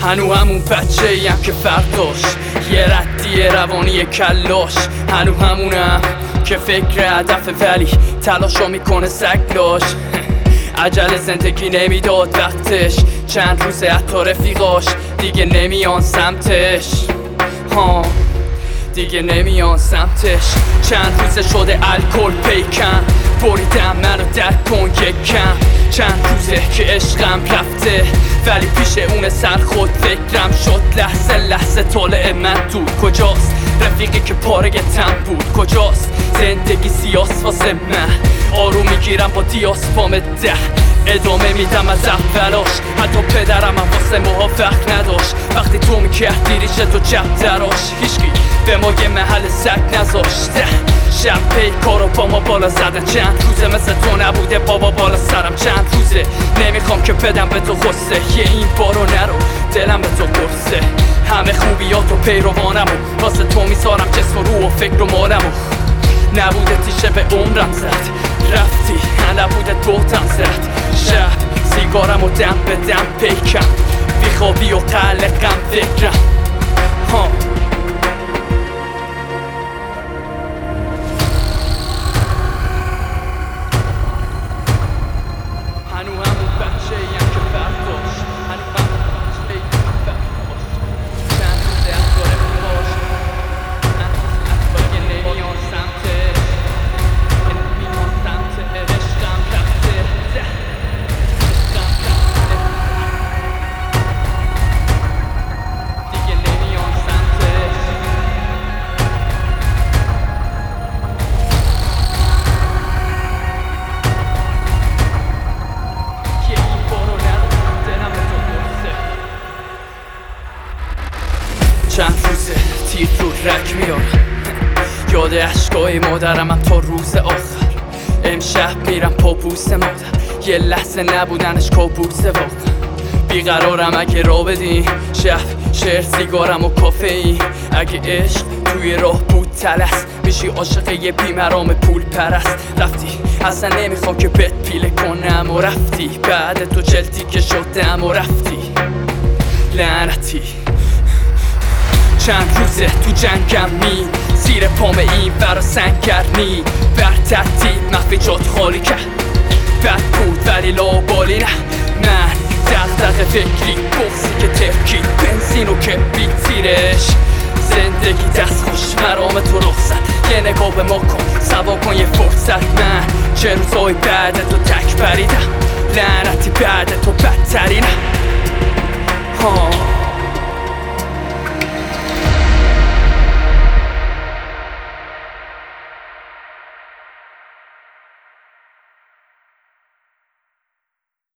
هنو همون بچه ایم که فرداش یه ردیه روانی کلاش، هنو همونم که فکر هدف ولی تلاشو میکنه سگلاش. عجل زندگی نمیداد وقتش، چند روزه حتی رفیقاش دیگه نمیان سمتش، دیگه نمیان سمتش. چند روزه شده الکل پیکم، بریدم منو درک کن یکم. چند روزه که عشقم رفته ولی پیش اون سر خود فکرم شد. لحظه لحظه طالع من دور کجاست، رفیقی که پاره تن بود کجاست. زندگی سیاس واسه من، آروم میگیرم با دیاس پام ده، ادامه میدم از اولاش. حتی پدرم هم واسه موافق نداشت، وقتی تو میکردی ریشه تو جب دراش. هیچکی به ما یه محل سگ نذاشته، شب پیکارو با ما بالا زدن. چند روزه مثل تو نبوده بابا بالا سرم، چند روزه نمیخوام که بدم به تو غصه. یه این بارو نرو دلم به تو قرصه، همه خوبیاتو پیروانمو واسه تو میذارم، جسم و روح و فکر و مالمو. نبوده تیشه به عمرم زد، رفتی نبوده دوتم زد. شب سیگارم و دم به دم پیکم، بیخوابی و قلقم فکرم. هنو همون بچه ایم که فرداش، هنو همون بچه ایم که فرداش. چند روزه حتی رفیقاش دیگه نمیان سمتش، نمیان سمت عشقم رفته، عشقم رفته دیگه نمیان سمتش. یه این بارو نرو دلم به تو قرصه. چند روزه تیر رو رک میارم، یاد عشقای مادرم هم تا روز آخر. امشب میرم پاپوس مادر، یه لحظه نبودنش کابوسه واقعا. بیقرارم اگه را بدین، شب شعر سیگارم و کافئین. اگه عشق توی راه بود تلس، میشی عاشق یه بیمرام پول پرست. رفتی اصلا نمیخوام که بهت پیله کنم و رفتی، بعد تو جلدی که شدم و رفتی لعنتی. چند روزه تو جنگم می، زیر پام این برا سنگرمی. بر تحتید مخفی جات خالی کرد، بد بود ولی لابالی نه. من دغدغه فکری بغضی که ترکی، بنزین و کبریت زیرش. زندگی دست خوش مرام تو رخصت، یه نگاه به ما کن سوا کن یه فرصت. من چه روزای بعد تو تک بریدم، لعنتی بعد تو بدترینم.